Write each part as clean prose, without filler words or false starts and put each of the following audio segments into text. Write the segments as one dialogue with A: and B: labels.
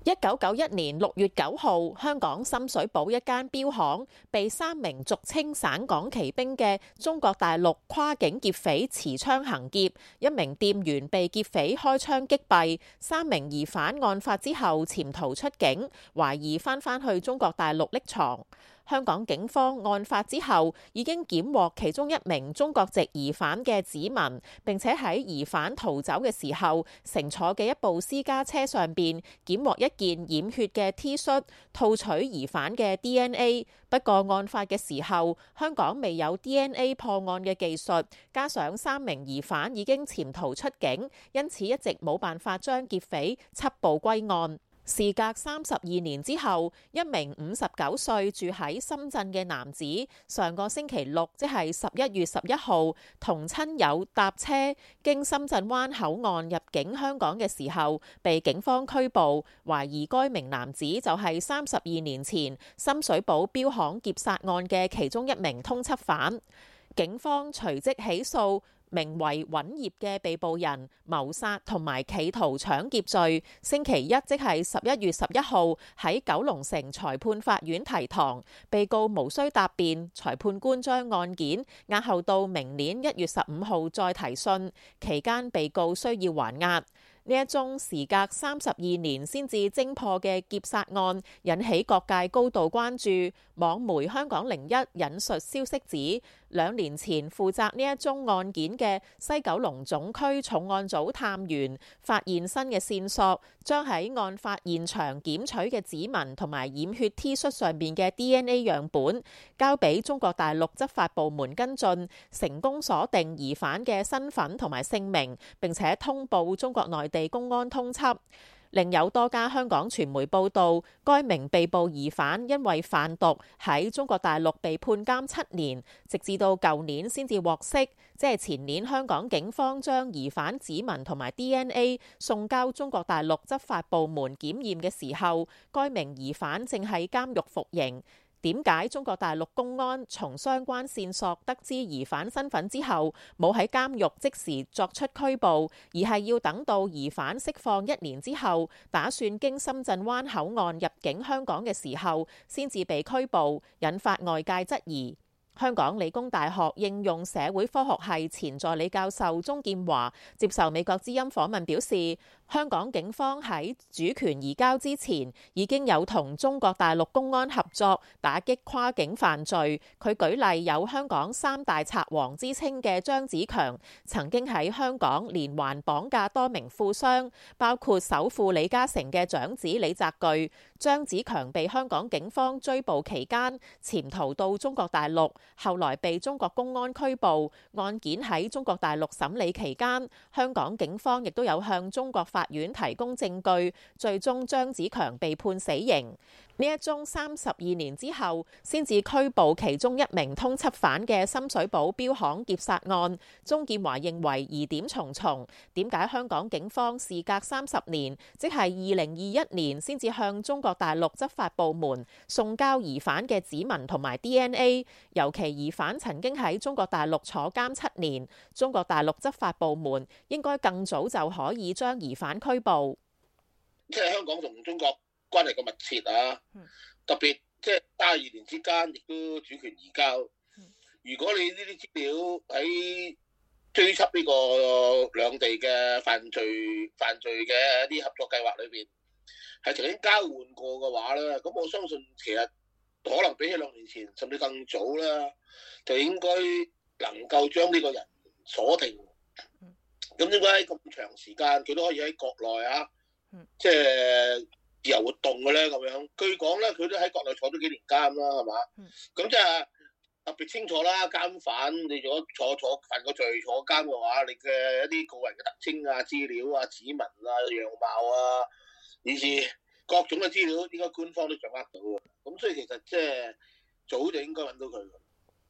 A: 1991年6月9號，香港深水埗一間錶行被3名俗稱省港旗兵嘅中國大陸跨境劫匪持槍行劫，一名店員被劫匪開槍擊斃，3名疑犯案發之後潛逃出境，懷疑翻去中國大陸匿藏。香港警方案發之後已經檢獲其中一名中國籍疑犯嘅指紋，並且喺疑犯逃走嘅時候乘坐嘅一部私家車上邊檢獲一件染血嘅 T 恤，套取疑犯嘅 DNA。不過案發嘅時候，香港未有 DNA 破案嘅技術，加上3名疑犯已經潛逃出境，因此一直冇辦法將劫匪緝捕歸案。事隔32年之後，一名59歲住喺深圳嘅男子，上個星期六，即係11月11號，同親友搭車經深圳灣口岸入境香港嘅時候，被警方拘捕，懷疑該名男子就係32年前深水埗錶行劫殺案嘅其中一名通緝犯。警方隨即起訴名為尹業嘅被捕人謀殺同埋企圖搶劫罪，星期一即係11月11號喺九龍城裁判法院提堂，被告無需答辯，裁判官將案件押後到明年1月15號再提訊，期間被告需要還押。呢一宗時隔32年先至偵破嘅劫殺案引起各界高度關注。網媒香港01引述消息指，2年前負責呢一宗案件嘅西九龍總區重案組探員發現新嘅線索，將喺案發現場檢取嘅指紋同埋染血 T 恤上面嘅 DNA 樣本交俾中國大陸執法部門跟進，成功鎖定疑犯嘅身份同埋姓名，並且通報中國內地公安通緝。另有多家香港傳媒報道，該名被捕疑犯因為販毒喺中國大陸被判監7年，直至到舊年先至獲釋，即係前年香港警方將疑犯指紋同埋 DNA 送交中國大陸執法部門檢驗嘅時候，該名疑犯正喺監獄服刑。點解中國大陸公安從相關線索得知疑犯身份之後，冇喺監獄即時作出拘捕，而係要等到疑犯釋放1年之後，打算經深圳灣口岸入境香港嘅時候，先至被拘捕，引發外界質疑。香港理工大學應用社會科學系前助理教授鍾劍華接受美國之音訪問表示，香港警方喺主權移交之前已經有同中國大陸公安合作打擊跨境犯罪。佢舉例有香港3大賊王之稱嘅張子強曾經喺香港連環綁架多名富商，包括首富李嘉誠嘅長子李澤鉅。張子強被香港警方追捕期間潛逃到中國大陸，後來被中國公安拘捕。案件喺中國大陸審理期間，香港警方亦都有向中國法院提供證據，最終張子強被判死刑。呢一宗32年之後先至拘捕其中一名通緝犯嘅深水埗錶行劫殺案，鍾劍華認為疑點重重。點解香港警方事隔30年，即係2021年先至向中國大陸執法部門送交疑犯嘅指紋同埋 DNA？ 尤其疑犯曾經喺中國大陸坐監7年，中國大陸執法部門應該更早就可以將疑犯拘捕。
B: 即係香港同中國關係咁密切啊，特別即係32年之間亦都主權移交。如果你呢啲資料喺追緝呢個兩地嘅犯罪嘅一啲合作計劃裏邊係曾經交換過嘅話咧，咁我相信其實可能比起2年前甚至更早啦，就應該能夠將呢個人鎖定。咁點解咁長時間佢都可以喺國內啊，即係自由活動嘅咧？咁樣據講咧，佢都喺國內坐咗幾年監啦，係嘛？咁即係特別清楚啦。監犯你如果坐犯個罪坐監嘅話，你嘅一啲個人嘅特徵啊、資料啊、指紋啊、樣貌啊，以至各種嘅資料，應該官方都掌握到嘅。咁所以其實即係早就應該揾到佢。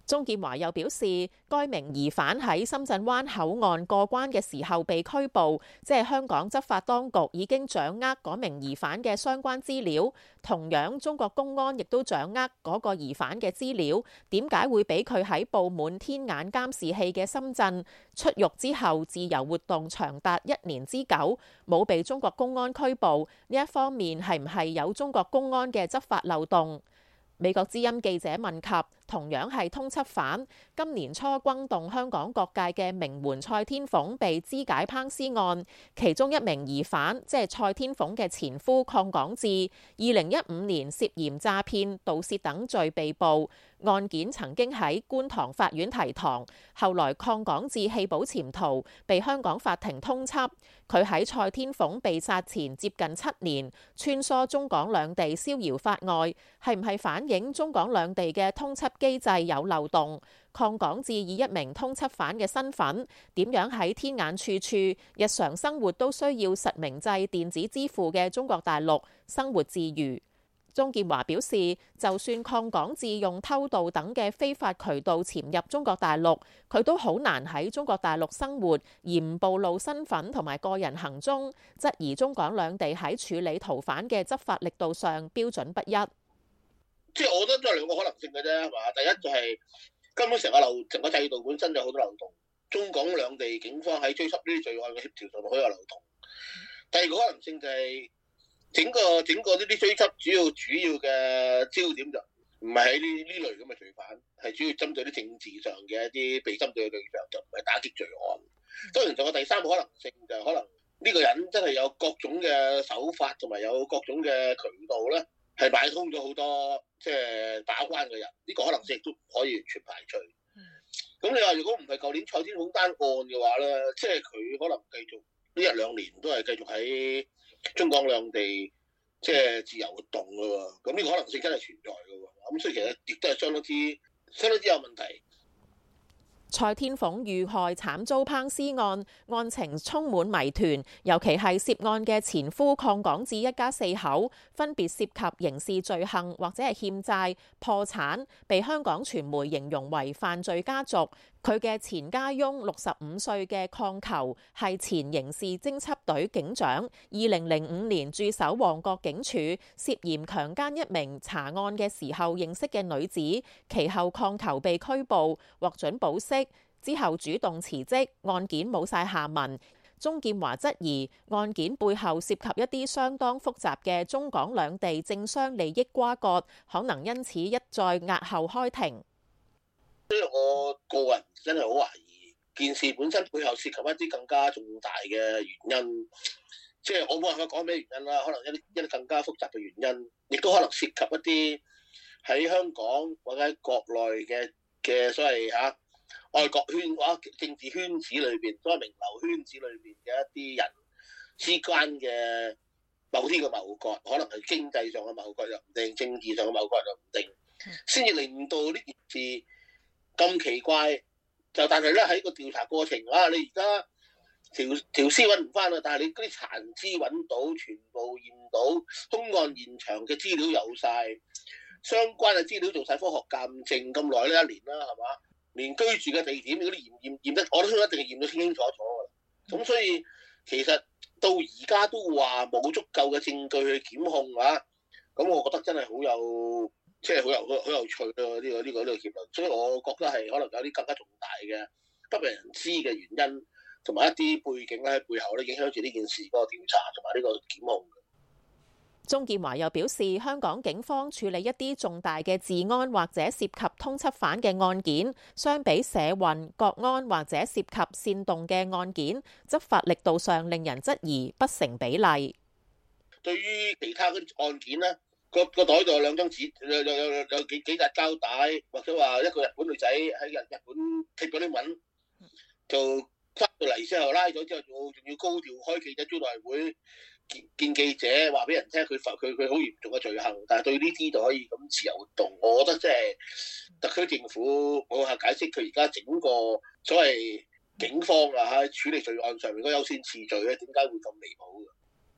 A: 鍾建華又表示，該名疑犯喺深圳灣口岸過關嘅時候被拘捕，即係香港執法當局已經掌握嗰名疑犯嘅相關資料。同樣，中國公安亦都掌握嗰個疑犯嘅資料。點解會俾佢喺佈滿天眼監視器嘅深圳出獄之後自由活動長達1年之久，冇被中國公安拘捕？呢一方面係唔係有中國公安嘅執法漏洞？美國之音記者問及，同樣係通緝犯，今年初轟動香港各界嘅名媛蔡天鳳被肢解烹屍案，其中一名疑犯即係蔡天鳳嘅前夫鄺港智，2015年涉嫌詐騙、盜竊等罪被捕，案件曾經喺觀塘法院提堂，後來鄺港智棄保潛逃，被香港法庭通緝。佢喺蔡天鳳被殺前接近7年，穿梭中港兩地逍遙法外，係唔係反映中港兩地嘅通緝機制有漏洞？鄺港智以一名通緝犯嘅身份，點樣喺天眼處處、日常生活都需要實名制電子支付嘅中國大陸生活自如？鍾建華表示，就算鄺港智用偷渡等嘅非法渠道潛入中國大陸，佢都好難喺中國大陸生活而唔暴露身份同埋個人行蹤，質疑中港兩地喺處理逃犯嘅執法力度上標準不一。
B: 即係我覺得都係兩個可能性嘅啫，係嘛？第一就係根本成個制度本身就好多漏洞，中港兩地警方喺追緝呢啲罪案嘅協調上好有漏洞。第二個可能性就係整個呢啲追緝主要嘅焦點就唔係喺呢類咁嘅罪犯，係主要針對啲政治上嘅一啲被針對嘅對象，就唔係打擊罪案。當然仲有第三個可能性就係可能呢個人真係有各種嘅手法同埋有各種嘅渠道咧，係買通咗好多即係把關嘅人，呢個可能性亦都唔可以完全排除。咁你話如果唔係舊年蔡天鳳單案嘅話咧，即係佢可能繼續呢1-2年都係繼續喺中港兩地即係自由活動嘅喎，咁呢個可能性真係存在嘅喎，咁所以其實亦都係相當之有問題。
A: 蔡天鳳遇害慘遭烹屍案，案情充滿謎團，尤其係涉案嘅前夫鄺港智一家4口，分別涉及刑事罪行或者係欠債、破產，被香港傳媒形容為犯罪家族。佢嘅前家翁65歲嘅鄺球係前刑事偵緝隊警長，2005年駐守旺角警署，涉嫌強姦一名查案嘅時候認識嘅女子，其後鄺球被拘捕，獲准保釋，之後主動辭職，案件冇晒下文。鍾建華質疑案件背後涉及一啲相當複雜嘅中港兩地政商利益瓜葛，可能因此一再押後開庭。
B: 所以我個人真係好懷疑件事本身背後涉及一啲更加重大嘅原因，即係我冇辦法講咩原因啦，可能一啲更加複雜嘅原因，亦都可能涉及一啲喺香港或者喺國內嘅所謂愛國圈或者政治圈子裏邊，所謂名流圈子裏邊嘅一啲人之間嘅某啲嘅糾葛，可能係經濟上嘅糾葛又唔定，政治上嘅糾葛又唔定，先至令到呢件事咁奇怪。就但係咧喺個調查過程你而家條屍揾唔翻啦，但係你嗰啲殘肢揾到，全部驗到，兇案現場嘅資料有晒，相關嘅資料做晒科學鑑證，咁耐呢1年啦，係嘛？連居住嘅地點嗰啲驗得，我都一定係驗到清清楚楚㗎。咁所以其實到而家都話冇足夠嘅證據去檢控咁我覺得真係好有趣咯，呢個結論。所以我覺得係可能有啲更加重大嘅不為人知嘅原因，同埋一啲背景咧喺背後咧影響住呢件事嗰個調查同埋呢個檢控。
A: 鍾建華又表示，香港警方處理一啲重大嘅治安或者涉及通緝犯嘅案件，相比社運、國安或者涉及煽動嘅案件，執法力度上令人質疑不成比例。
B: 對於其他嗰啲案件咧，個袋度有2張紙，有幾紮膠帶，或者話一個日本女仔喺日本貼咗啲文，就翻到嚟之後拉咗之後，仲要高調開記者招待會。見記者話俾人聽佢好嚴重嘅罪行，但係對呢啲就可以咁自由活動，我覺得即係特區政府冇下解釋佢而家整個所謂警方喺處理罪案上面嗰優先次序咧，點解會咁離譜嘅？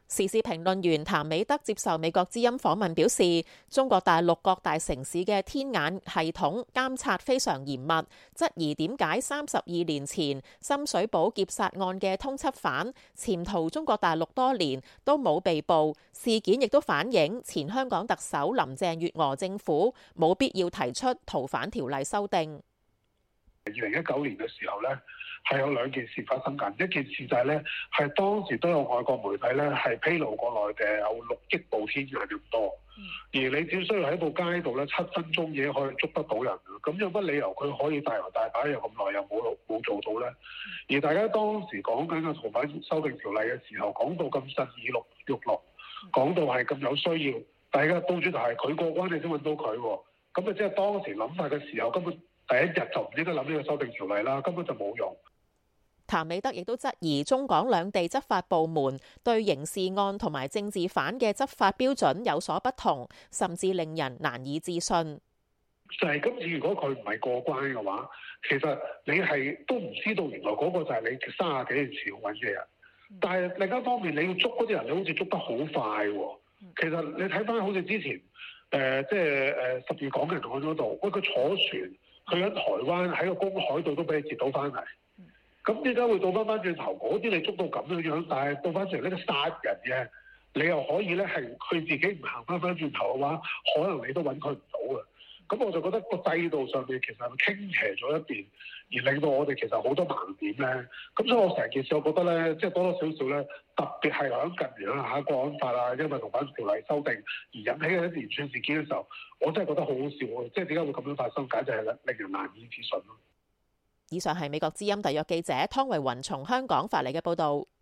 A: 時事評論員譚美德接受美國之音訪問表示，中國大陸各大城市嘅天眼系統監察非常嚴密，質疑點解32年前深水埗劫殺案嘅通緝犯潛逃中國大陸多年都冇被捕。事件亦都反映前香港特首林鄭月娥政府冇必要提出逃犯條例修訂。
C: 2019年嘅時候咧，係有兩件事發生緊。一件事就係咧，係當時都有外國媒體咧係披露過內地有6億部天眼咁多，而你只需要喺部街度咧7分鐘嘢可以捉得到人，咁有乜理由佢可以大搖大擺又咁耐又冇做到咧？而大家當時講緊嘅逃犯修訂條例嘅時候，講到咁實耳欲聾，講到係咁有需要，大家到轉頭係佢過關你先揾到佢喎，咁啊即係當時諗法嘅時候根本。第一日就唔應該諗呢個修訂條例啦，根本就冇用。
A: 譚美德亦都質疑中港兩地執法部門對刑事案同埋政治犯嘅執法標準有所不同，甚至令人難以置信。
C: 就係今次如果佢唔係過關嘅話，其實你係都唔知道原來嗰個就係你30幾年前揾嘅人。但係另一方面，你要捉嗰啲人，你好似捉得好快喎。其實你睇翻好似之前即係10月港人案嗰度，喂佢坐船。去喺台灣喺個公海度都俾你截到翻嚟，咁點解會倒翻轉頭？嗰啲你捉到咁樣，但係倒翻轉呢個殺人嘅，你又可以咧係佢自己唔行翻轉頭嘅話，可能你都揾佢唔到嘅。咁我就覺得個制度上面其實係傾斜咗一邊，而令到我哋其實好多盲點咧。咁所以我成件事我覺得咧，即係多多少少咧，特別係響近年啦嚇國安法啊，因為逃犯條例修訂而引起嘅一連串事件嘅時候，我真係覺得好好笑喎！即係點解會咁樣發生？簡直係令人難以置信咯。
A: 以上係美國之音特約記者湯慧雲從香港發嚟嘅報導。